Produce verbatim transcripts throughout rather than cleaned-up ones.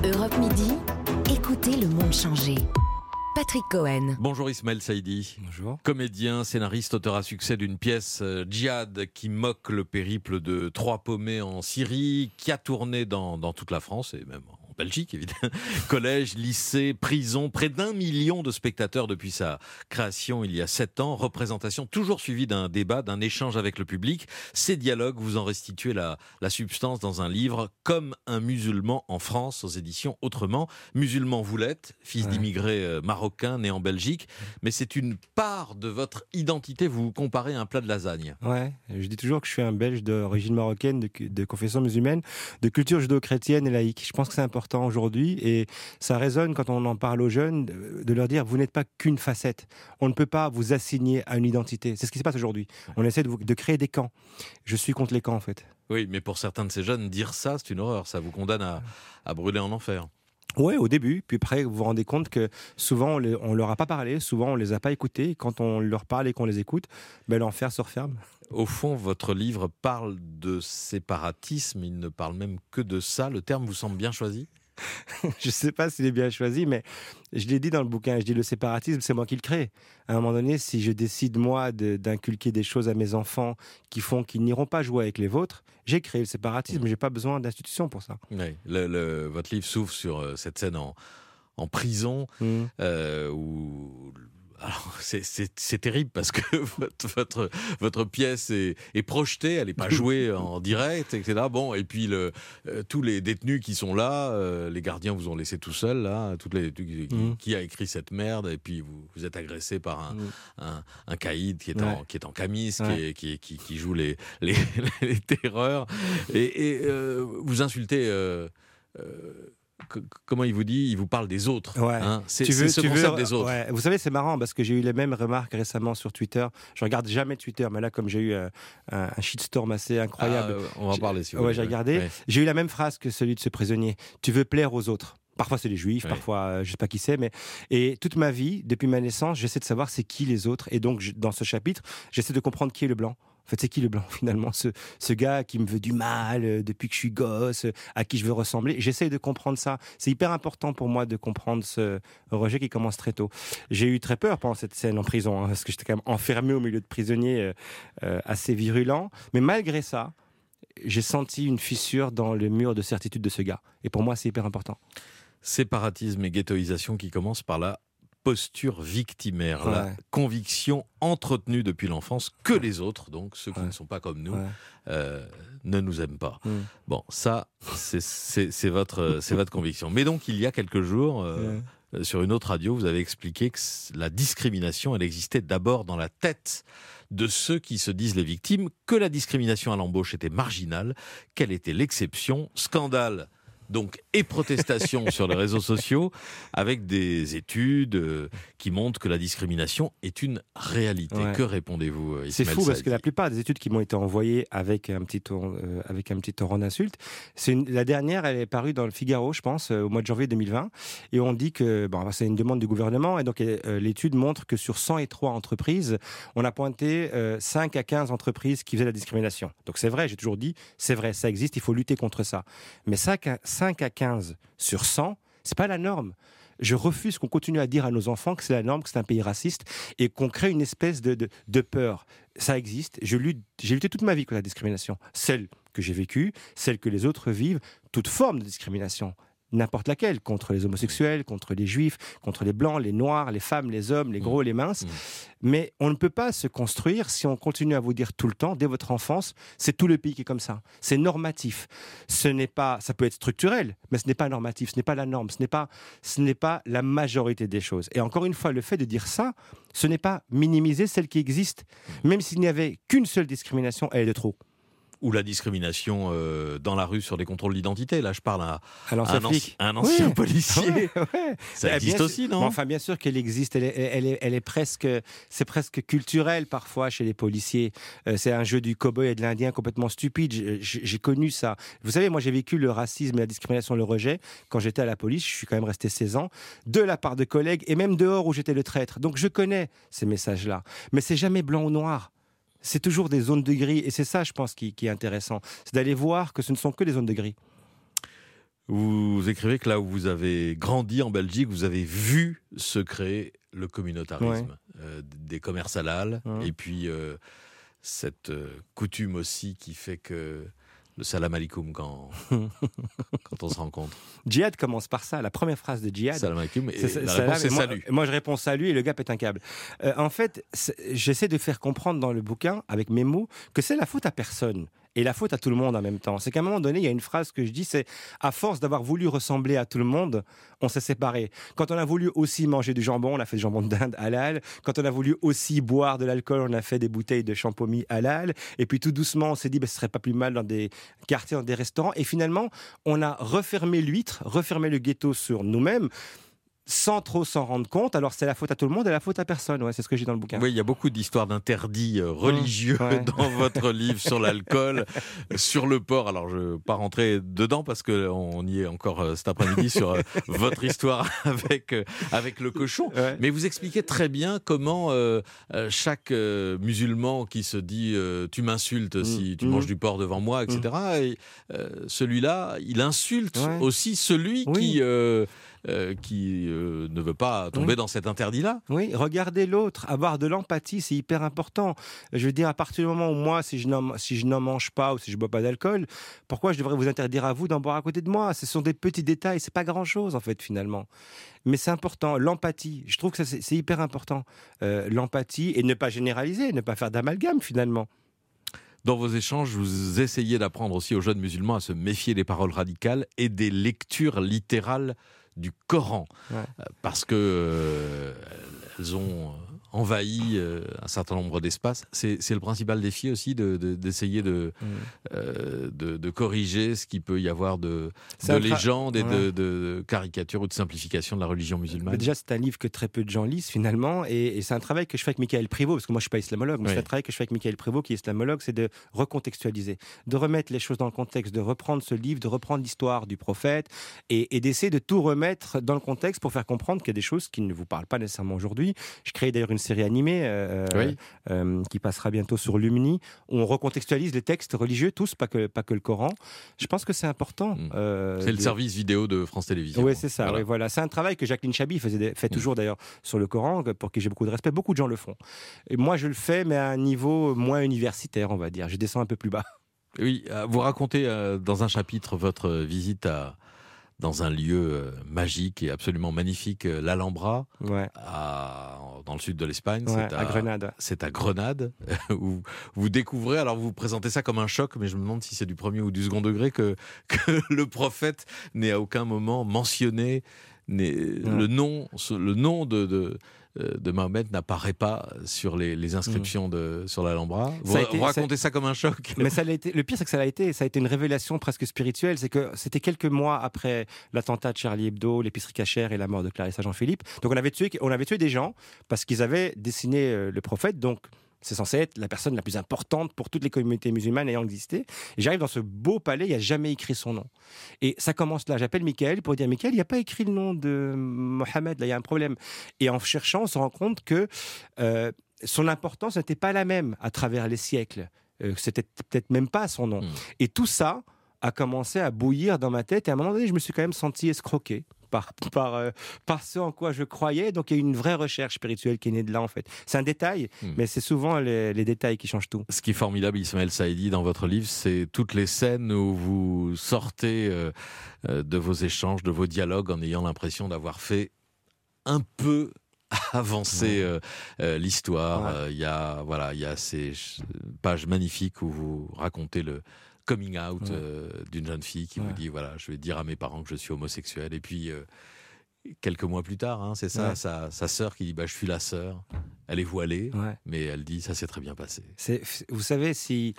Europe Midi, écoutez le monde changer. Patrick Cohen. Bonjour Ismaël Saïdi. Bonjour. Comédien, scénariste, auteur à succès d'une pièce euh, Djihad qui moque le périple de trois paumés en Syrie, qui a tourné dans, dans toute la France et même en Belgique évidemment. Collège, lycée, prison, près d'un million de spectateurs depuis sa création il y a sept ans. Représentation toujours suivie d'un débat, d'un échange avec le public. Ces dialogues, vous en restituez la, la substance dans un livre, Comme un musulman en France, aux éditions Autrement. Musulman vous l'êtes, fils ouais. d'immigrés euh, marocains nés en Belgique, mais c'est une part de votre identité. Vous vous comparez à un plat de lasagne. Ouais, je dis toujours que je suis un Belge d'origine marocaine, de, de confession musulmane, de culture judéo-chrétienne et laïque. Je pense que c'est important aujourd'hui et ça résonne quand on en parle aux jeunes de leur dire vous n'êtes pas qu'une facette. On ne peut pas vous assigner à une identité. C'est ce qui se passe aujourd'hui. On essaie de, vous, de créer des camps. Je suis contre les camps en fait. Oui, mais pour certains de ces jeunes, dire ça, c'est une horreur. Ça vous condamne à, à brûler en enfer. Oui, au début. Puis après, vous vous rendez compte que souvent, on ne leur a pas parlé, souvent, on ne les a pas écoutés. Quand on leur parle et qu'on les écoute, ben, l'enfer se referme. Au fond, votre livre parle de séparatisme. Il ne parle même que de ça. Le terme vous semble bien choisi ? Je ne sais pas s'il est bien choisi, mais je l'ai dit dans le bouquin, je dis le séparatisme, c'est moi qui le crée. À un moment donné, si je décide, moi, de, d'inculquer des choses à mes enfants qui font qu'ils n'iront pas jouer avec les vôtres, j'ai créé le séparatisme, je n'ai pas besoin d'institutions pour ça. Oui, le, le, votre livre s'ouvre sur euh, cette scène en, en prison, mmh. euh, où... Alors, c'est, c'est, c'est terrible parce que votre, votre, votre pièce est, est projetée, elle n'est pas jouée en direct, et cetera. Bon, et puis le, euh, tous les détenus qui sont là, euh, les gardiens vous ont laissé tout seul, là, toutes les, qui, mmh. qui a écrit cette merde, et puis vous, vous êtes agressé par un, mmh. un, un caïd qui est, ouais. en, qui est en camis, ouais. qui, est, qui, qui joue les, les, les terreurs, et, et euh, vous insultez... Euh, euh, Comment il vous dit ? Il vous parle des autres. Ouais. Hein, c'est, tu veux, c'est ce tu concept veux, des autres. Ouais. Vous savez, c'est marrant parce que j'ai eu les mêmes remarques récemment sur Twitter. Je regarde jamais Twitter, mais là, comme j'ai eu un, un, un shitstorm assez incroyable, ah, on va en parler si vous ouais, voulez. J'ai regardé. Ouais. J'ai eu la même phrase que celui de ce prisonnier. Tu veux plaire aux autres. Parfois c'est les juifs, ouais. parfois euh, je sais pas qui c'est, mais et toute ma vie, depuis ma naissance, j'essaie de savoir c'est qui les autres. Et donc je, dans ce chapitre, j'essaie de comprendre qui est le blanc. En fait, c'est qui le blanc finalement, ce, ce gars qui me veut du mal euh, depuis que je suis gosse, euh, à qui je veux ressembler. J'essaie de comprendre ça. C'est hyper important pour moi de comprendre ce rejet qui commence très tôt. J'ai eu très peur pendant cette scène en prison, hein, parce que j'étais quand même enfermé au milieu de prisonniers euh, euh, assez virulents. Mais malgré ça, j'ai senti une fissure dans le mur de certitude de ce gars. Et pour moi, c'est hyper important. Séparatisme et ghettoisation qui commence par la posture victimaire, ouais. la conviction entretenue depuis l'enfance que ouais. les autres, donc ceux qui ouais. ne sont pas comme nous, ouais. euh, ne nous aiment pas. Mm. Bon, ça, c'est, c'est, c'est, votre, c'est votre conviction. Mais donc, il y a quelques jours, euh, ouais. sur une autre radio, vous avez expliqué que la discrimination, elle existait d'abord dans la tête de ceux qui se disent les victimes, que la discrimination à l'embauche était marginale, qu'elle était l'exception, scandale donc, et protestation sur les réseaux sociaux, avec des études euh, qui montrent que la discrimination est une réalité. Ouais. Que répondez-vous, Ismaël C'est fou Saïdi ? Parce que la plupart des études qui m'ont été envoyées avec un petit tour, euh, avec un petit torrent d'insultes, c'est une, la dernière, elle est parue dans le Figaro, je pense, euh, au mois de janvier deux mille vingt, et on dit que, bon, c'est une demande du gouvernement, et donc euh, l'étude montre que sur cent et trois entreprises, on a pointé euh, cinq à quinze entreprises qui faisaient la discrimination. Donc c'est vrai, j'ai toujours dit, c'est vrai, ça existe, il faut lutter contre ça. Mais cinq à quinze sur cent, c'est pas la norme. Je refuse qu'on continue à dire à nos enfants que c'est la norme, que c'est un pays raciste et qu'on crée une espèce de, de, de peur. Ça existe. Je lutte, j'ai lutté toute ma vie contre la discrimination. Celle que j'ai vécue, celle que les autres vivent, toute forme de discrimination. N'importe laquelle, contre les homosexuels, contre les juifs, contre les blancs, les noirs, les femmes, les hommes, les gros, les minces. Mmh. Mais on ne peut pas se construire si on continue à vous dire tout le temps, dès votre enfance, c'est tout le pays qui est comme ça. C'est normatif. Ce n'est pas, ça peut être structurel, mais ce n'est pas normatif, ce n'est pas la norme, ce n'est pas, ce n'est pas la majorité des choses. Et encore une fois, le fait de dire ça, ce n'est pas minimiser celle qui existe. Même s'il n'y avait qu'une seule discrimination, elle est de trop. Ou la discrimination euh, dans la rue sur les contrôles d'identité. Là, je parle à, à l'ancien un, anci- un ancien oui. policier. Ouais, ouais. Ça existe bien aussi, sûr, non ? Enfin, bien sûr qu'elle existe. Elle est, elle est, elle est presque, c'est presque culturel parfois chez les policiers. Euh, c'est un jeu du cow-boy et de l'Indien complètement stupide. J'ai, j'ai connu ça. Vous savez, moi, j'ai vécu le racisme, la discrimination, le rejet quand j'étais à la police. Je suis quand même resté seize ans de la part de collègues et même dehors où j'étais le traître. Donc, je connais ces messages-là. Mais c'est jamais blanc ou noir. C'est toujours des zones de gris. Et c'est ça, je pense, qui, qui est intéressant. C'est d'aller voir que ce ne sont que des zones de gris. Vous écrivez que là où vous avez grandi en Belgique, vous avez vu se créer le communautarisme, ouais. euh, des commerces halal, ouais. et puis euh, cette euh, coutume aussi qui fait que le salam alaikum quand, quand on se rencontre. Djihad commence par ça, la première phrase de Djihad. Salam alaikum, et c'est, la salam, réponse c'est moi, salut. Moi je réponds salut et le gars pète un câble. Euh, en fait, j'essaie de faire comprendre dans le bouquin, avec mes mots, que c'est la faute à personne. Et la faute à tout le monde en même temps. C'est qu'à un moment donné, il y a une phrase que je dis, c'est à force d'avoir voulu ressembler à tout le monde, on s'est séparés. Quand on a voulu aussi manger du jambon, on a fait du jambon d'Inde halal. Quand on a voulu aussi boire de l'alcool, on a fait des bouteilles de champomis halal. Et puis tout doucement, on s'est dit, ben, ce serait pas plus mal dans des quartiers, dans des restaurants. Et finalement, on a refermé l'huître, refermé le ghetto sur nous-mêmes, sans trop s'en rendre compte. Alors c'est la faute à tout le monde et la faute à personne, ouais, c'est ce que j'ai dans le bouquin. Oui, il y a beaucoup d'histoires d'interdits euh, religieux mmh, ouais. dans votre livre sur l'alcool, sur le porc. Alors je ne vais pas rentrer dedans parce qu'on y est encore euh, cet après-midi sur euh, votre histoire avec, euh, avec le cochon. Ouais. Mais vous expliquez très bien comment euh, chaque euh, musulman qui se dit euh, tu m'insultes mmh, si tu mmh. manges du porc devant moi, et cetera. Mmh. Et, euh, celui-là, il insulte ouais. aussi celui oui. qui... Euh, Euh, qui euh, ne veut pas tomber oui. dans cet interdit-là. Oui, regarder l'autre, avoir de l'empathie, c'est hyper important. Je veux dire, à partir du moment où moi, si je n'en, si je n'en mange pas ou si je ne bois pas d'alcool, pourquoi je devrais vous interdire à vous d'en boire à côté de moi ? Ce sont des petits détails, c'est pas grand-chose en fait finalement. Mais c'est important, l'empathie. Je trouve que ça, c'est, c'est hyper important. Euh, l'empathie et ne pas généraliser, ne pas faire d'amalgame finalement. Dans vos échanges, vous essayez d'apprendre aussi aux jeunes musulmans à se méfier des paroles radicales et des lectures littérales du Coran, ouais. parce que euh, elles ont envahi euh, un certain nombre d'espaces. C'est, c'est le principal défi aussi de, de, d'essayer de, mmh. euh, de, de corriger ce qu'il peut y avoir de, de légendes tra- et ouais. de, de caricatures ou de simplification de la religion musulmane. Mais déjà, c'est un livre que très peu de gens lisent finalement, et, et c'est un travail que je fais avec Michael Prévost, parce que moi je ne suis pas islamologue, mais oui. c'est un travail que je fais avec Michael Prévost, qui est islamologue, c'est de recontextualiser, de remettre les choses dans le contexte, de reprendre ce livre, de reprendre l'histoire du prophète, et, et d'essayer de tout remettre dans le contexte pour faire comprendre qu'il y a des choses qui ne vous parlent pas nécessairement aujourd'hui. Je crée d'ailleurs une série animée euh, oui. euh, qui passera bientôt sur Lumni, où on recontextualise les textes religieux, tous, pas que, pas que le Coran. Je pense que c'est important. Mmh. Euh, c'est le de... service vidéo de France Télévisions. Oui, c'est ça. Voilà. Oui, voilà. C'est un travail que Jacqueline Chabi faisait, fait mmh. toujours d'ailleurs sur le Coran, pour qui j'ai beaucoup de respect. Beaucoup de gens le font. Et moi, je le fais, mais à un niveau moins universitaire, on va dire. Je descends un peu plus bas. Oui, vous racontez euh, dans un chapitre votre visite à... dans un lieu euh, magique et absolument magnifique, euh, l'Alhambra, ouais. à, dans le sud de l'Espagne. Ouais, c'est à, à Grenade. C'est à Grenade, où vous découvrez, alors vous présentez ça comme un choc, mais je me demande si c'est du premier ou du second degré, que, que le prophète n'ait à aucun moment mentionné ouais. le nom, le nom de... de de Mahomet n'apparaît pas sur les, les inscriptions de, sur l'Alhambra. Vous, été, vous racontez ça, ça comme un choc. Mais ça l'a été, le pire, c'est que ça l'a été, ça a été une révélation presque spirituelle. C'est que c'était quelques mois après l'attentat de Charlie Hebdo, l'épicerie cachère et la mort de Clarissa Jean-Philippe. Donc on avait tué, on avait tué des gens parce qu'ils avaient dessiné le prophète. Donc c'est censé être la personne la plus importante pour toutes les communautés musulmanes ayant existé. Et j'arrive dans ce beau palais, il n'y a jamais écrit son nom. Et ça commence là. J'appelle Michael pour dire, Michael, il n'y a pas écrit le nom de Mohamed, là, il y a un problème. Et en cherchant, on se rend compte que euh, son importance n'était pas la même à travers les siècles. Euh, c'était peut-être même pas son nom. Mmh. Et tout ça a commencé à bouillir dans ma tête. Et à un moment donné, je me suis quand même senti escroqué par, par, euh, par ce en quoi je croyais. Donc il y a eu une vraie recherche spirituelle qui est née de là, en fait. C'est un détail, mmh. mais c'est souvent les, les détails qui changent tout. Ce qui est formidable, Ismaël Saïdi, dans votre livre, c'est toutes les scènes où vous sortez euh, de vos échanges, de vos dialogues, en ayant l'impression d'avoir fait un peu avancer euh, euh, l'histoire. Il ouais. euh, y a, voilà, il y a ces pages magnifiques où vous racontez le coming out ouais. euh, d'une jeune fille qui ouais. vous dit, voilà, je vais dire à mes parents que je suis homosexuel. Et puis, euh, quelques mois plus tard, hein, c'est ça, ouais. sa, sa sœur qui dit, bah, je suis la sœur. Elle est voilée, ouais. mais elle dit, ça s'est très bien passé. C'est, vous savez, si,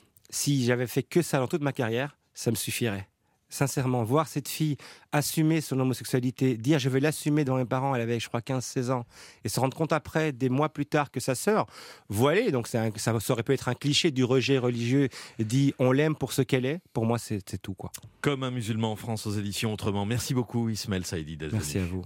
si j'avais fait que ça dans toute ma carrière, ça me suffirait. Sincèrement, voir cette fille assumer son homosexualité, dire je vais l'assumer devant mes parents, elle avait je crois quinze seize ans, et se rendre compte après, des mois plus tard, que sa sœur, voilée, donc c'est un, ça aurait pu être un cliché du rejet religieux, dit on l'aime pour ce qu'elle est, pour moi c'est, c'est tout quoi. Comme un musulman en France aux éditions Autrement. Merci beaucoup Ismaël Saïdi d'être venu. Merci à vous.